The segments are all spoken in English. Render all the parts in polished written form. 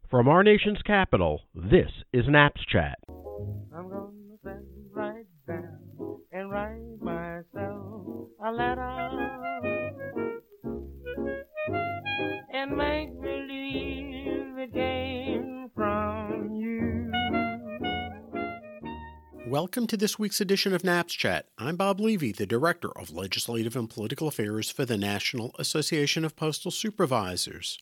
From our nation's capital, this is Naps Chat. I'm gonna sit right down and write myself a letter and make believe it came from you. Welcome to this week's edition of Naps Chat. I'm Bob Levy, the Director of Legislative and Political Affairs for the National Association of Postal Supervisors.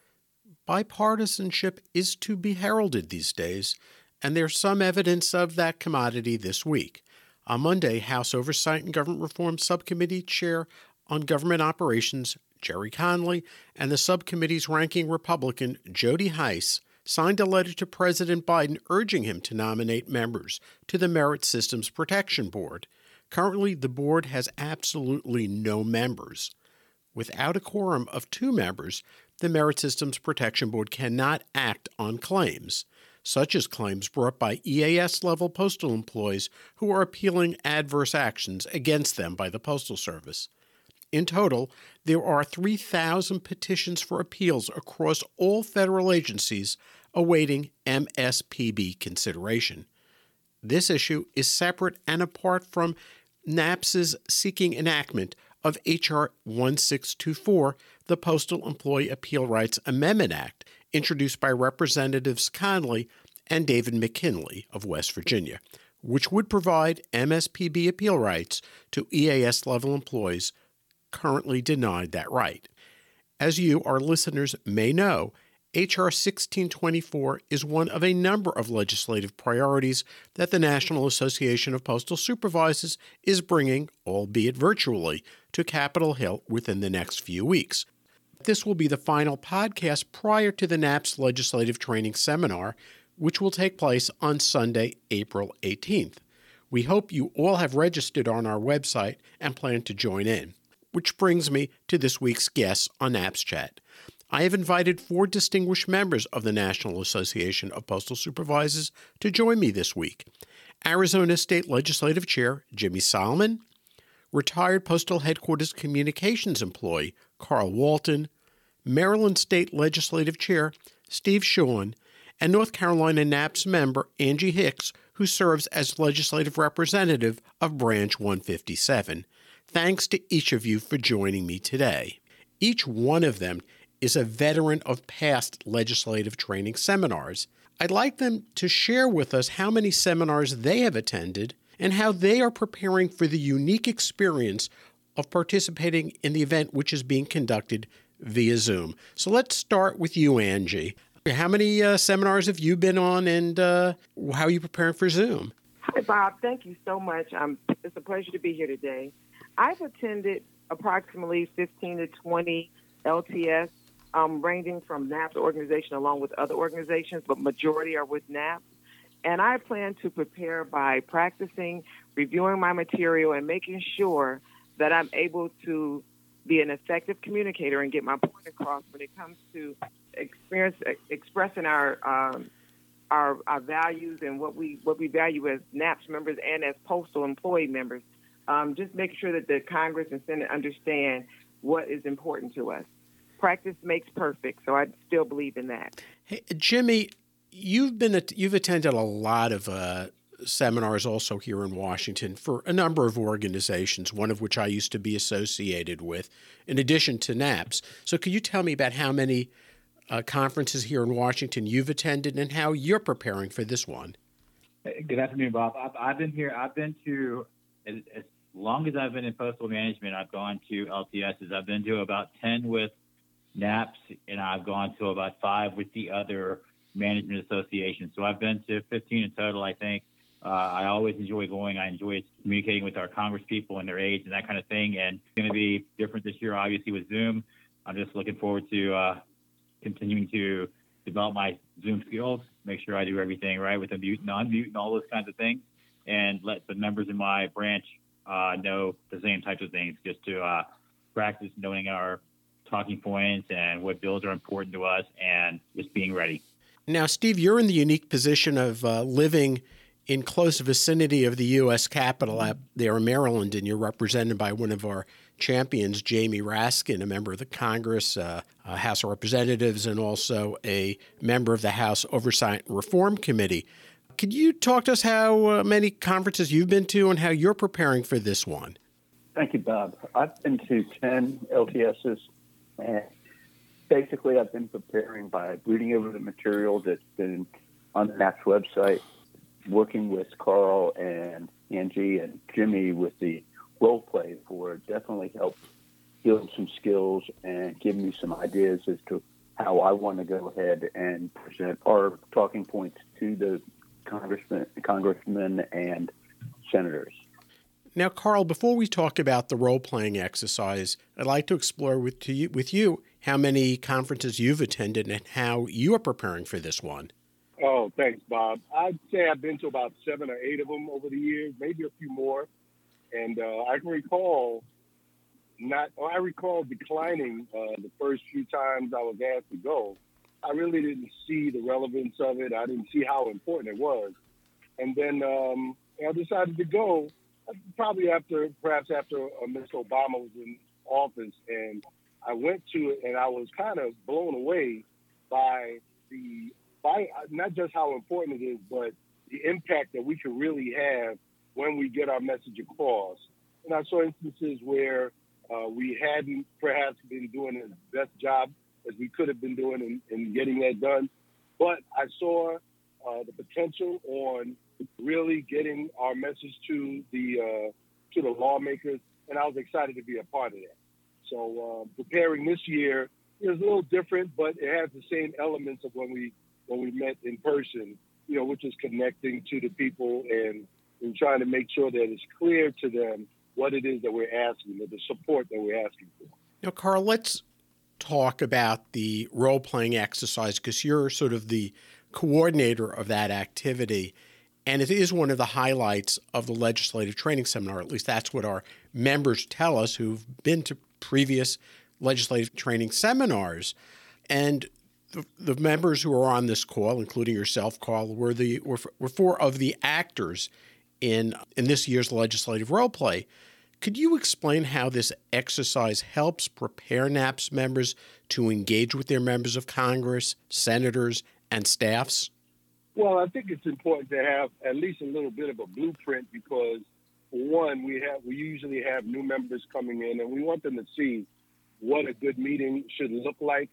Bipartisanship is to be heralded these days, and there's some evidence of that commodity this week. On Monday, House Oversight and Government Reform Subcommittee Chair on Government Operations, Gerry Connolly, and the subcommittee's ranking Republican, Jody Hice, signed a letter to President Biden urging him to nominate members to the Merit Systems Protection Board. Currently, the board has absolutely no members. Without a quorum of 2 members, the Merit Systems Protection Board cannot act on claims, such as claims brought by EAS-level postal employees who are appealing adverse actions against them by the Postal Service. In total, there are 3,000 petitions for appeals across all federal agencies awaiting MSPB consideration. This issue is separate and apart from NAPS's seeking enactment of H.R. 1624, the Postal Employee Appeal Rights Amendment Act, introduced by Representatives Connolly and David McKinley of West Virginia, which would provide MSPB appeal rights to EAS-level employees currently denied that right. As you, our listeners, may know, H.R. 1624 is one of a number of legislative priorities that the National Association of Postal Supervisors is bringing, albeit virtually, to Capitol Hill within the next few weeks. This will be the final podcast prior to the NAPS Legislative Training Seminar, which will take place on Sunday, April 18th. We hope you all have registered on our website and plan to join in. Which brings me to this week's guests on Naps Chat. I have invited 4 distinguished members of the National Association of Postal Supervisors to join me this week. Arizona State Legislative Chair Jimmy Solomon, retired Postal Headquarters Communications employee Carl Walton, Maryland State Legislative Chair Steve Shawn, and North Carolina NAPS member Angie Hicks, who serves as Legislative Representative of Branch 157. Thanks to each of you for joining me today. Each one of them is a veteran of past legislative training seminars. I'd like them to share with us how many seminars they have attended and how they are preparing for the unique experience of participating in the event which is being conducted via Zoom. So let's start with you, Angie. How many seminars have you been on, and how are you preparing for Zoom? Hi, Bob. Thank you so much. It's a pleasure to be here today. I've attended approximately 15 to 20 LTS, ranging from NAPS organization along with other organizations, but majority are with NAPS. And I plan to prepare by practicing, reviewing my material, and making sure that I'm able to be an effective communicator and get my point across when it comes to expressing our values and what we value as NAPS members and as postal employee members. Just make sure that the Congress and Senate understand what is important to us. Practice makes perfect, so I still believe in that. Hey, Jimmy, you've attended a lot of seminars also here in Washington for a number of organizations, one of which I used to be associated with, in addition to NAPS. So could you tell me about how many conferences here in Washington you've attended and how you're preparing for this one? Good afternoon, Bob. I've been to, as long as I've been in postal management, I've gone to LTSs. I've been to about 10 with NAPS, and I've gone to about 5 with the other management associations. So I've been to 15 in total, I think. I always enjoy going. I enjoy communicating with our Congress people and their aides and that kind of thing. And it's going to be different this year, obviously, with Zoom. I'm just looking forward to continuing to develop my Zoom skills, make sure I do everything right with the mute and unmute and all those kinds of things, and let the members in my branch know the same types of things, just to practice knowing our talking points and what bills are important to us and just being ready. Now, Steve, you're in the unique position of living in close vicinity of the U.S. Capitol out there in Maryland, and you're represented by one of our champions Jamie Raskin, a member of the Congress, House of Representatives, and also a member of the House Oversight and Reform Committee. Could you talk to us how many conferences you've been to and how you're preparing for this one? Thank you, Bob. I've been to 10 LTSs, and basically I've been preparing by reading over the material that's been on the NAPS website, working with Carl and Angie and Jimmy with the role play for it. Definitely helped build some skills and give me some ideas as to how I want to go ahead and present our talking points to the congressmen and senators. Now, Carl, before we talk about the role-playing exercise, I'd like to explore with you how many conferences you've attended and how you are preparing for this one. Oh, thanks, Bob. I'd say I've been to about 7 or 8 of them over the years, maybe a few more. And I can recall declining the first few times I was asked to go. I really didn't see the relevance of it. I didn't see how important it was. And then I decided to go probably perhaps after Mr. Obama was in office. And I went to it, and I was kind of blown away by not just how important it is, but the impact that we can really have when we get our message across. And I saw instances where we hadn't perhaps been doing the best job as we could have been doing in getting that done. But I saw the potential on really getting our message to the lawmakers, and I was excited to be a part of that. So preparing this year is a little different, but it has the same elements of when we met in person, which is connecting to the people and trying to make sure that it's clear to them what it is that we're asking, the support that we're asking for. Now, Carl, let's talk about the role-playing exercise because you're sort of the coordinator of that activity, and it is one of the highlights of the legislative training seminar. At least that's what our members tell us who've been to previous legislative training seminars. And the members who are on this call, including yourself, Carl, were 4 of the actors in this year's legislative role play. Could you explain how this exercise helps prepare NAPS members to engage with their members of Congress, senators, and staffs? Well, I think it's important to have at least a little bit of a blueprint because, for one, we usually have new members coming in, and we want them to see what a good meeting should look like.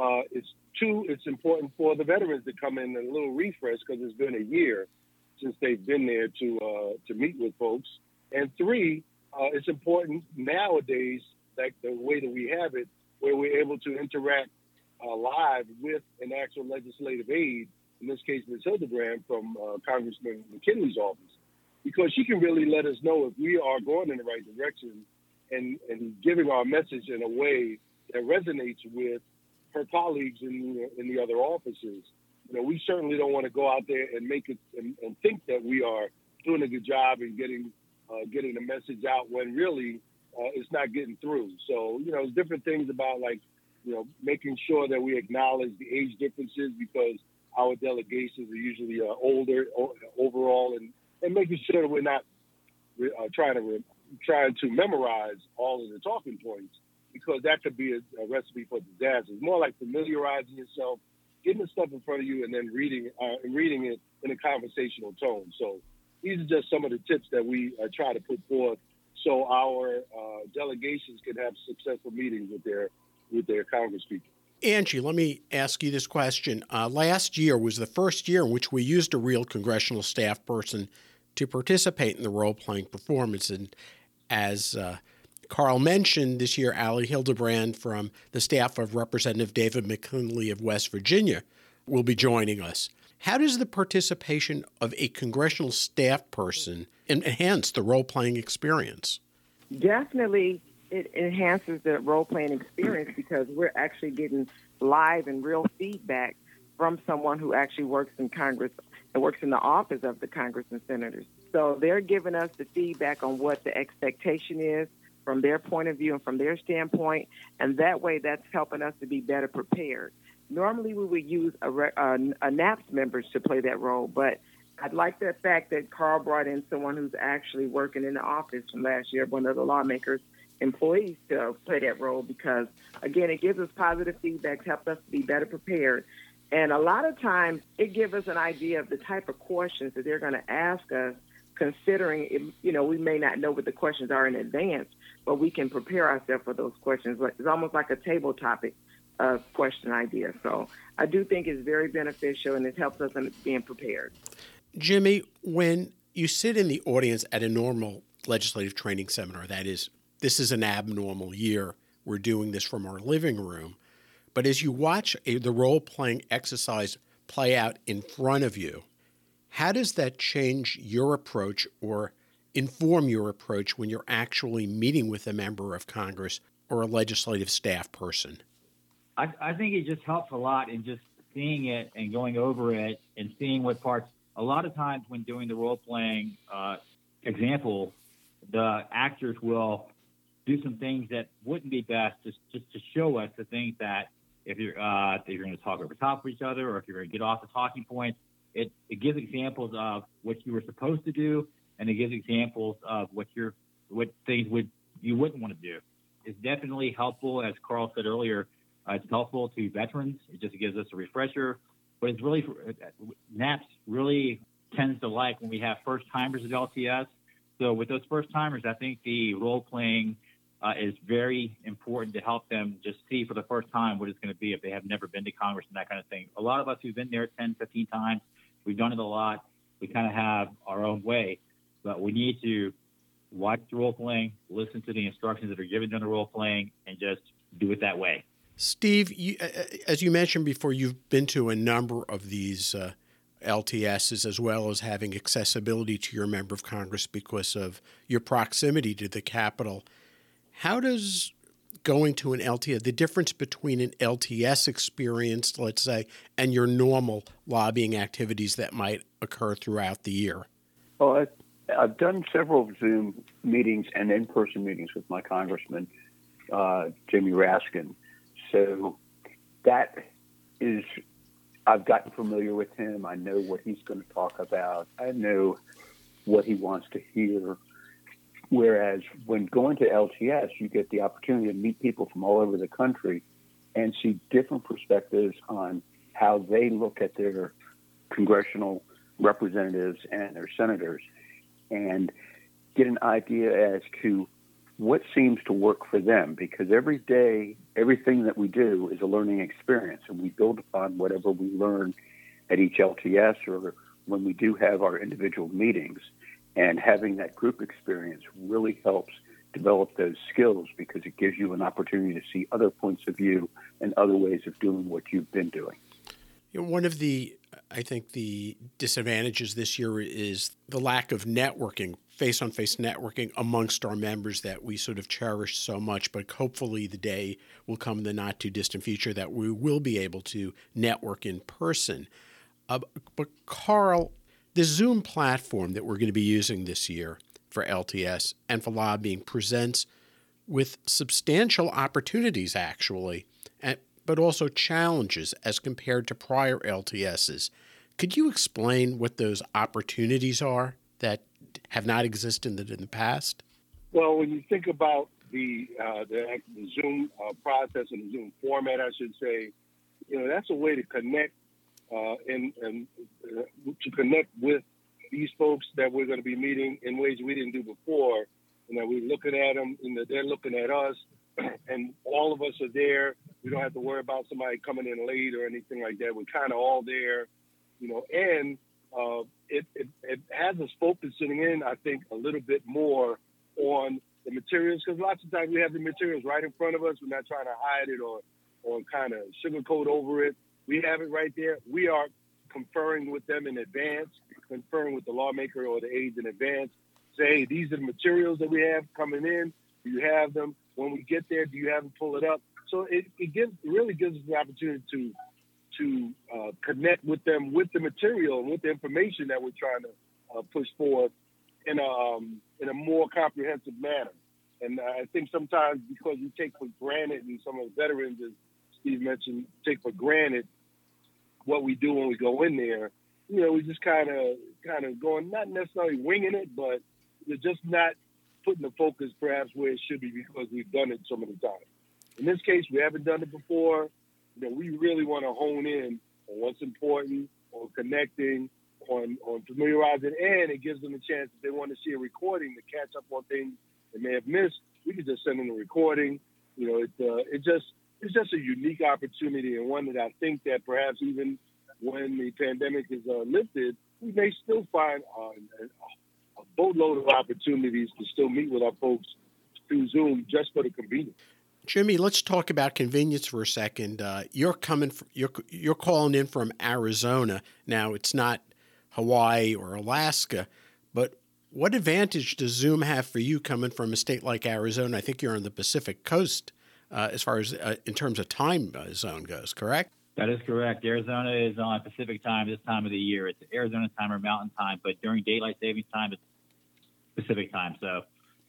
It's important for the veterans to come in a little refresh because it's been a year since they've been there to meet with folks. And 3, it's important nowadays, like the way that we have it, where we're able to interact live with an actual legislative aide, in this case, Ms. Hildebrand from Congressman McKinley's office, because she can really let us know if we are going in the right direction and giving our message in a way that resonates with her colleagues in the other offices. We certainly don't want to go out there and make it and think that we are doing a good job in getting the message out when really it's not getting through. So, there's different things about making sure that we acknowledge the age differences because our delegations are usually older overall, and making sure that we're not trying to memorize all of the talking points because that could be a recipe for disaster. It's more like familiarizing yourself, getting the stuff in front of you, and then reading it in a conversational tone. So these are just some of the tips that we try to put forth so our delegations can have successful meetings with their congresspeople. Angie, let me ask you this question. Last year was the first year in which we used a real congressional staff person to participate in the role-playing performance. And as Carl mentioned, this year, Allie Hildebrand from the staff of Representative David McKinley of West Virginia will be joining us. How does the participation of a congressional staff person enhance the role-playing experience? Definitely, it enhances the role-playing experience because we're actually getting live and real feedback from someone who actually works in Congress and works in the office of the Congress and senators. So they're giving us the feedback on what the expectation is from their point of view and from their standpoint, and that way that's helping us to be better prepared. Normally we would use a NAPS members to play that role, but I'd like the fact that Carl brought in someone who's actually working in the office from last year, one of the lawmakers, employees to play that role because, again, it gives us positive feedback, helps us to be better prepared. And a lot of times it gives us an idea of the type of questions that they're going to ask us, considering, we may not know what the questions are in advance, but we can prepare ourselves for those questions. It's almost like a table topic question idea. So I do think it's very beneficial, and it helps us in being prepared. Jimmy, when you sit in the audience at a normal legislative training seminar, that is, this is an abnormal year, we're doing this from our living room, but as you watch the role-playing exercise play out in front of you, how does that change your approach or inform your approach when you're actually meeting with a member of Congress or a legislative staff person? I think it just helps a lot in just seeing it and going over it and seeing what parts. A lot of times when doing the role-playing example, the actors will do some things that wouldn't be best just to show us the things that if you're going to talk over top of each other or if you're going to get off the talking points, it gives examples of what you were supposed to do, and it gives examples of what things you wouldn't want to do. It's definitely helpful, as Carl said earlier. It's helpful to veterans. It just gives us a refresher. But it's really, NAPS really tends to like when we have first-timers at LTS. So with those first-timers, I think the role-playing is very important to help them just see for the first time what it's going to be if they have never been to Congress and that kind of thing. A lot of us who've been there 10, 15 times, we've done it a lot. We kind of have our own way. But we need to watch the role-playing, listen to the instructions that are given during the role-playing, and just do it that way. Steve, as you mentioned before, you've been to a number of these LTSs as well as having accessibility to your member of Congress because of your proximity to the Capitol. How does going to an LTS, the difference between an LTS experience, let's say, and your normal lobbying activities that might occur throughout the year? Well, I've done several Zoom meetings and in-person meetings with my congressman, Jamie Raskin. So that is, I've gotten familiar with him. I know what he's going to talk about. I know what he wants to hear. Whereas when going to LTS, you get the opportunity to meet people from all over the country and see different perspectives on how they look at their congressional representatives and their senators and get an idea as to what seems to work for them, because every day, everything that we do is a learning experience, and we build upon whatever we learn at each LTS or when we do have our individual meetings. And having that group experience really helps develop those skills because it gives you an opportunity to see other points of view and other ways of doing what you've been doing. One of the, I think, the disadvantages this year is the lack of networking, face-on-face networking amongst our members that we sort of cherish so much. But hopefully the day will come in the not-too-distant future that we will be able to network in person. But Carl, the Zoom platform that we're going to be using this year for LTS and for lobbying presents with substantial opportunities, actually, but also challenges as compared to prior LTSs. Could you explain what those opportunities are that have not existed in the past? Well, when you think about the Zoom process and the Zoom format, I should say, that's a way to connect and to connect with these folks that we're going to be meeting in ways we didn't do before. We're looking at them, and they're looking at us, and all of us are there. We don't have to worry about somebody coming in late or anything like that. We're kind of all there, and it has us focusing in, I think, a little bit more on the materials, because lots of times we have the materials right in front of us. We're not trying to hide it or kind of sugarcoat over it. We have it right there. We are conferring with them in advance, conferring with the lawmaker or the aides in advance. Say, hey, these are the materials that we have coming in. Do you have them? When we get there, do you have them pull it up? So it really gives us the opportunity to connect with them with the material and with the information that we're trying to push forward in a more comprehensive manner. And I think sometimes because we take for granted, and some of the veterans, as Steve mentioned, take for granted what we do when we go in there. We just kind of going, not necessarily winging it, but we're just not putting the focus perhaps where it should be because we've done it so many times. In this case, we haven't done it before. We really want to hone in on what's important, on connecting, on familiarizing, and it gives them a chance if they want to see a recording to catch up on things they may have missed. We can just send them a recording. It's just a unique opportunity, and one that I think that perhaps even when the pandemic is lifted, we may still find a boatload of opportunities to still meet with our folks through Zoom just for the convenience. Jimmy, let's talk about convenience for a second. You're calling in from Arizona. Now, it's not Hawaii or Alaska, but what advantage does Zoom have for you coming from a state like Arizona? I think you're on the Pacific Coast as far as in terms of time zone goes, correct? That is correct. Arizona is on Pacific time this time of the year. It's Arizona time or Mountain time, but during daylight savings time, it's Pacific time. So,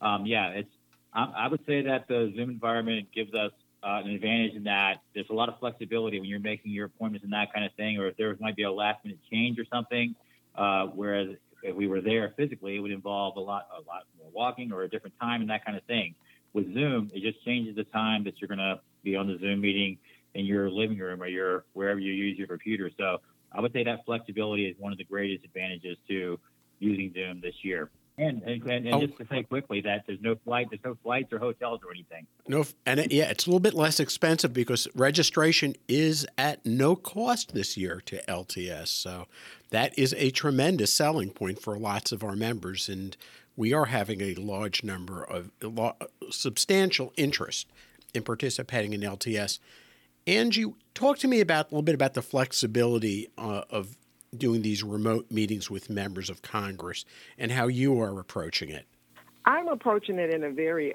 I would say that the Zoom environment gives us an advantage in that there's a lot of flexibility when you're making your appointments and that kind of thing, or if there might be a last minute change or something. Whereas if we were there physically, it would involve a lot more walking or a different time and that kind of thing. With Zoom, it just changes the time that you're going to be on the Zoom meeting in your living room or wherever you use your computer. So I would say that flexibility is one of the greatest advantages to using Zoom this year. And just to say quickly that there's no flights or hotels or anything. No, it's a little bit less expensive because registration is at no cost this year to LTS. So that is a tremendous selling point for lots of our members, and we are having a large number of substantial interest in participating in LTS. Angie, talk to me a little bit about the flexibility of doing these remote meetings with members of Congress and how you are approaching it. I'm approaching it in a very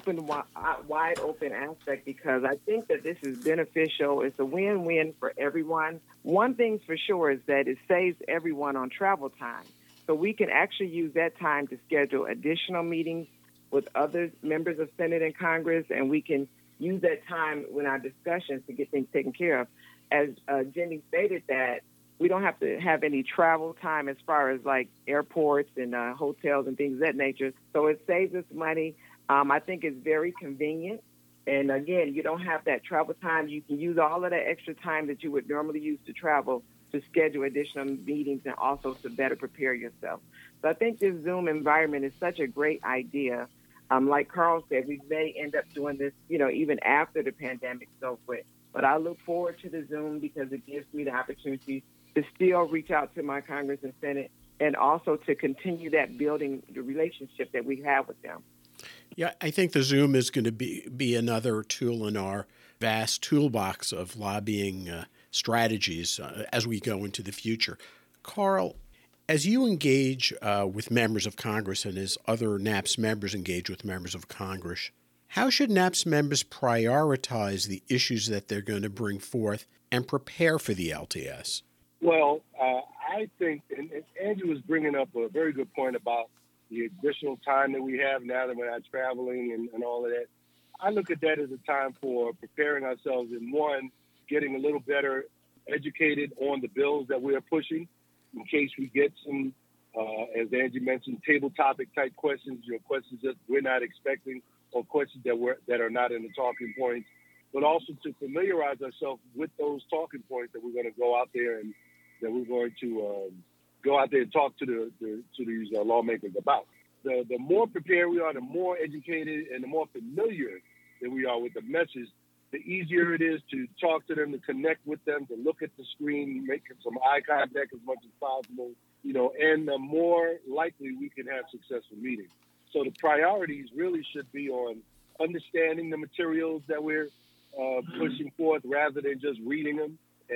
wide open aspect because I think that this is beneficial. It's a win-win for everyone. One thing for sure is that it saves everyone on travel time. So we can actually use that time to schedule additional meetings with other members of Senate and Congress, and we can use that time in our discussions to get things taken care of. As Jimmy stated, that we don't have to have any travel time as far as like airports and hotels and things of that nature. So it saves us money. I think it's very convenient. And again, you don't have that travel time. You can use all of that extra time that you would normally use to travel to schedule additional meetings and also to better prepare yourself. So I think this Zoom environment is such a great idea. Like Carl said, we may end up doing this, even after the pandemic so forth. But I look forward to the Zoom because it gives me the opportunity to still reach out to my Congress and Senate and also to continue that building the relationship that we have with them. Yeah, I think the Zoom is going to be another tool in our vast toolbox of lobbying strategies as we go into the future. Carl, as you engage with members of Congress and as other NAPS members engage with members of Congress, how should NAPS members prioritize the issues that they're going to bring forth and prepare for the LTS? Well, I think, and Andrew was bringing up a very good point about the additional time that we have now that we're not traveling and all of that. I look at that as a time for preparing ourselves in one, getting a little better educated on the bills that we are pushing in case we get some, as Angie mentioned, table topic type questions, questions that we're not expecting or questions that are not in the talking points, but also to familiarize ourselves with those talking points that we're going to go out there and that we're going to go out there and talk to these lawmakers about. The more prepared we are, the more educated and the more familiar that we are with the message, the easier it is to talk to them, to connect with them, to look at the screen, make some eye contact as much as possible, and the more likely we can have successful meetings. So the priorities really should be on understanding the materials that we're pushing forth rather than just reading them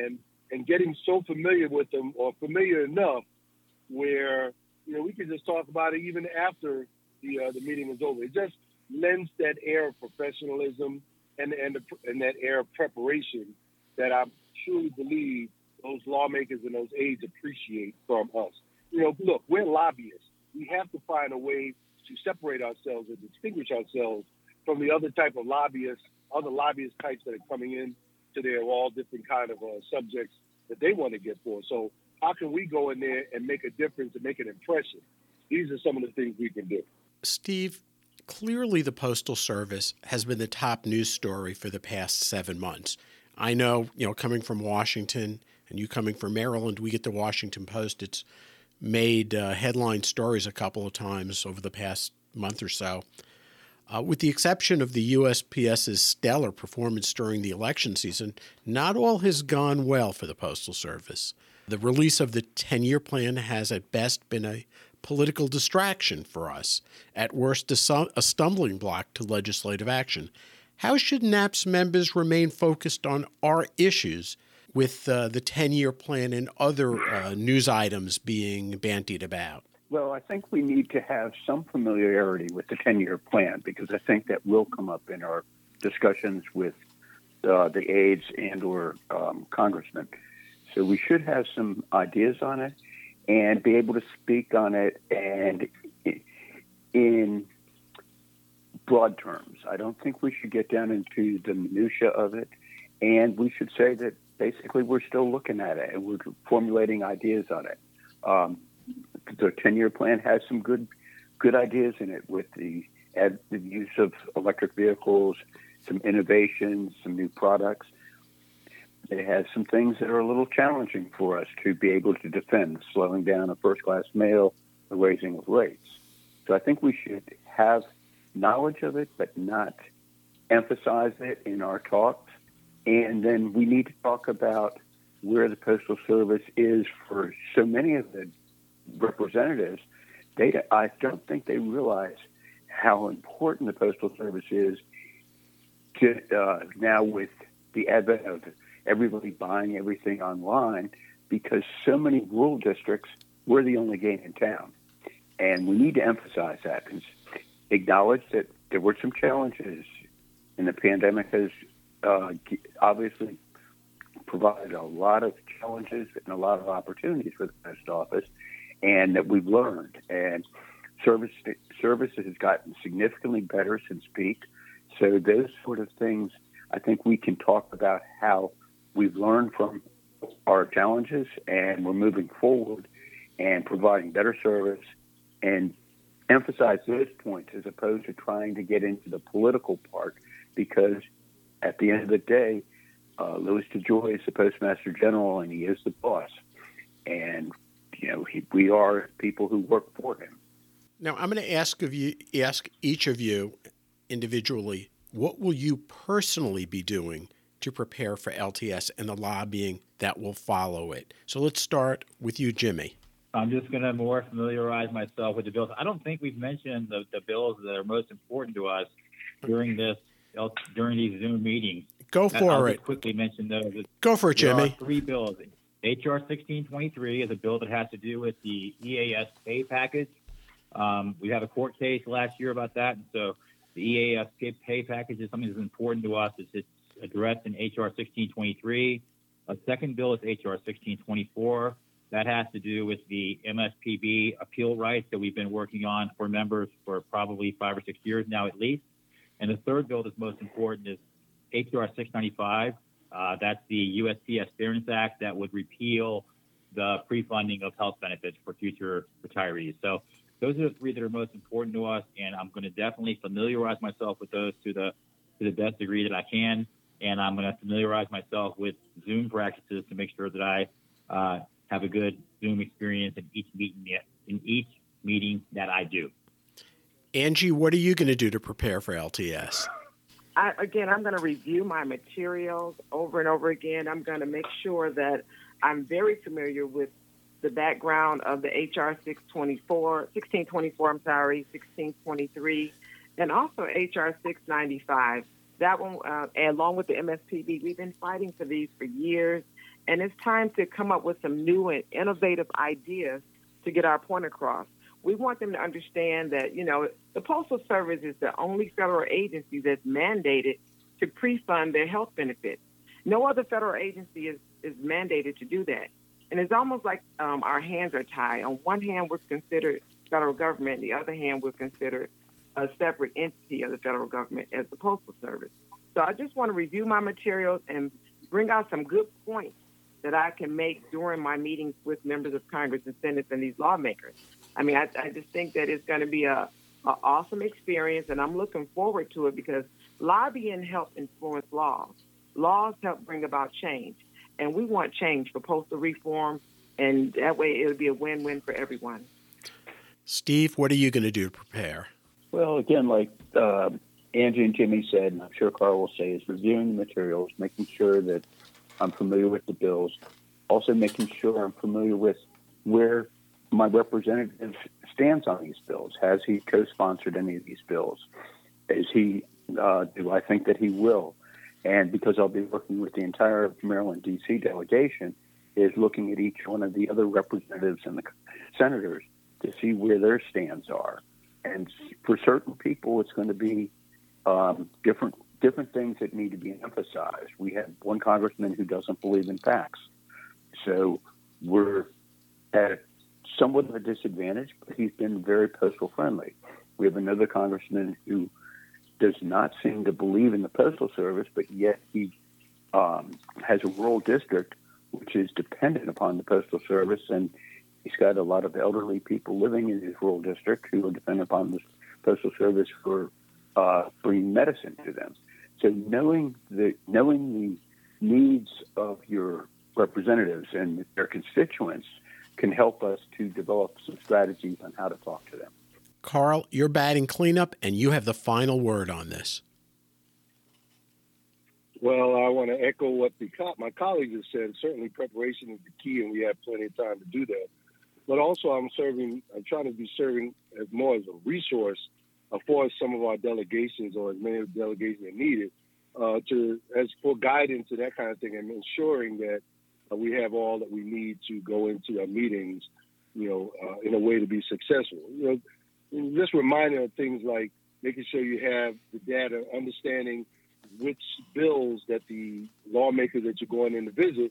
and getting so familiar with them or familiar enough where, we can just talk about it even after the meeting is over. It just lends that air of professionalism and that air of preparation that I truly believe those lawmakers and those aides appreciate from us. Look, we're lobbyists. We have to find a way to separate ourselves and distinguish ourselves from the other type of lobbyists, other lobbyist types that are coming in to their all different kind of subjects that they want to get for. So how can we go in there and make a difference and make an impression? These are some of the things we can do. Steve, Clearly, the Postal Service has been the top news story for the past 7 months. I know, coming from Washington and you coming from Maryland, we get the Washington Post. It's made headline stories a couple of times over the past month or so. With the exception of the USPS's stellar performance during the election season, not all has gone well for the Postal Service. The release of the 10-year plan has at best been a political distraction for us, at worst a stumbling block to legislative action. How should NAPS members remain focused on our issues with the 10-year plan and other news items being bandied about? Well, I think we need to have some familiarity with the 10-year plan because I think that will come up in our discussions with the aides and or congressmen. So we should have some ideas on it and be able to speak on it and in broad terms. I don't think we should get down into the minutia of it, and we should say that basically we're still looking at it and we're formulating ideas on it. The 10-year plan has some good ideas in it with the use of electric vehicles, some innovations, some new products. It has some things that are a little challenging for us to be able to defend, slowing down of first-class mail, the raising of rates. So I think we should have knowledge of it, but not emphasize it in our talks. And then we need to talk about where the Postal Service is for so many of the representatives. I don't think they realize how important the Postal Service is to now with the advent of everybody buying everything online, because so many rural districts, we're the only game in town. And we need to emphasize that and acknowledge that there were some challenges, and the pandemic has obviously provided a lot of challenges and a lot of opportunities for the post office, and that we've learned. And services has gotten significantly better since peak. So those sort of things, I think we can talk about how we've learned from our challenges and we're moving forward and providing better service and emphasize those points as opposed to trying to get into the political part, because at the end of the day, Louis DeJoy is the Postmaster General and he is the boss. And, we are people who work for him. Now, I'm going to ask each of you individually, what will you personally be doing to prepare for LTS and the lobbying that will follow it? So let's start with you, Jimmy. I'm just going to more familiarize myself with the bills. I don't think we've mentioned the bills that are most important to us during these Zoom meetings. Go for I'll it. just quickly mention those. Go for it, Jimmy. There are 3 bills. H.R. 1623 is a bill that has to do with the EAS pay package. We had a court case last year about that, and so the EAS pay package is something that's important to us. It's addressed in H.R. 1623. A second bill is H.R. 1624. That has to do with the MSPB appeal rights that we've been working on for members for probably 5 or 6 years now at least. And the third bill that's most important is H.R. 695. That's the USPS Fairness Act that would repeal the pre-funding of health benefits for future retirees. So those are the 3 that are most important to us, and I'm going to definitely familiarize myself with those to the best degree that I can. And I'm going to familiarize myself with Zoom practices to make sure that I have a good Zoom experience in each meeting that I do. Angie, what are you going to do to prepare for LTS? I'm going to review my materials over and over again. I'm going to make sure that I'm very familiar with the background of the HR 1624, 1623, and also HR 695. That one, along with the MSPB, we've been fighting for these for years, and it's time to come up with some new and innovative ideas to get our point across. We want them to understand that, the Postal Service is the only federal agency that's mandated to pre-fund their health benefits. No other federal agency is mandated to do that. And it's almost like our hands are tied. On one hand, we're considered federal government. The other hand, we're considered a separate entity of the federal government as the Postal Service. So I just want to review my materials and bring out some good points that I can make during my meetings with members of Congress and senators and these lawmakers. I mean, I just think that it's going to be a an awesome experience, and I'm looking forward to it because lobbying helps influence laws. Laws help bring about change, and we want change for postal reform, and that way it'll be a win-win for everyone. Steve, what are you going to do to prepare? Well, again, like Angie and Jimmy said, and I'm sure Carl will say, is reviewing the materials, making sure that I'm familiar with the bills, also making sure I'm familiar with where my representative stands on these bills. Has he co-sponsored any of these bills? Is he? Do I think that he will? And because I'll be working with the entire Maryland, D.C. delegation, is looking at each one of the other representatives and the senators to see where their stands are. And for certain people, it's going to be different things that need to be emphasized. We have one congressman who doesn't believe in tax. So we're at somewhat of a disadvantage, but he's been very postal friendly. We have another congressman who does not seem to believe in the Postal Service, but yet he has a rural district which is dependent upon the Postal Service, and he's got a lot of elderly people living in his rural district who are dependent upon the Postal Service for bringing medicine to them. So knowing the needs of your representatives and their constituents can help us to develop some strategies on how to talk to them. Carl, you're batting cleanup, and you have the final word on this. Well, I want to echo what my colleagues have said. Certainly preparation is the key, and we have plenty of time to do that. But also I'm trying to be serving as more as a resource for some of our delegations, or as many of the delegations that need it, as for guidance and that kind of thing, and ensuring that we have all that we need to go into our meetings, in a way to be successful. Just reminding of things like making sure you have the data, understanding which bills that the lawmakers that you're going in to visit,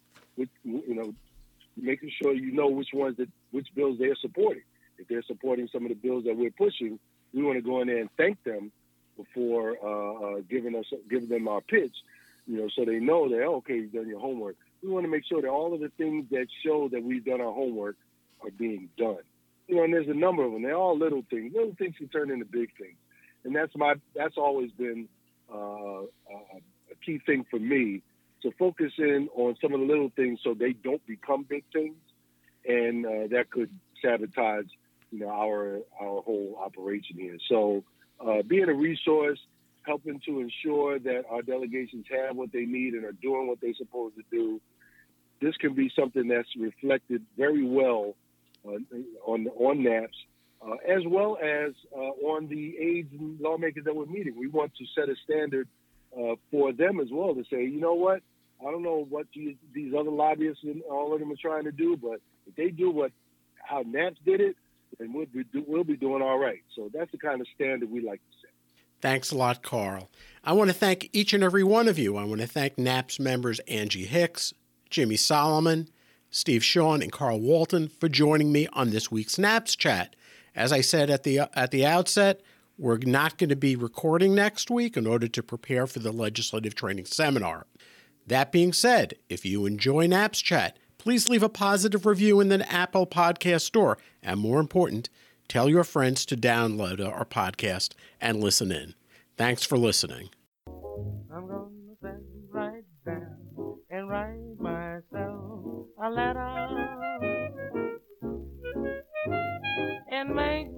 making sure you know which bills they're supporting. If they're supporting some of the bills that we're pushing, we want to go in there and thank them before giving them our pitch, so they know that, okay, you've done your homework. We want to make sure that all of the things that show that we've done our homework are being done. And there's a number of them. They're all little things. Little things can turn into big things. And that's always been a key thing for me, to focus in on some of the little things so they don't become big things, and that could sabotage, our whole operation here. So being a resource, helping to ensure that our delegations have what they need and are doing what they're supposed to do. This can be something that's reflected very well on NAPS, as well as on the aides and lawmakers that we're meeting. We want to set a standard for them as well, to say, you know what, I don't know what these other lobbyists and all of them are trying to do, but if they do how NAPS did it, then we'll be doing all right. So that's the kind of standard we like to set. Thanks a lot, Carl. I want to thank each and every one of you. I want to thank NAPS members Angie Hicks, Jimmy Solomon, Steve Shawn, and Carl Walton for joining me on this week's NAPS Chat. As I said at the outset, we're not going to be recording next week in order to prepare for the legislative training seminar. That being said, if you enjoy NAPS Chat, please leave a positive review in the Apple Podcast Store. And more important, tell your friends to download our podcast and listen in. Thanks for listening. I'm gonna sit right down and write myself a letter and make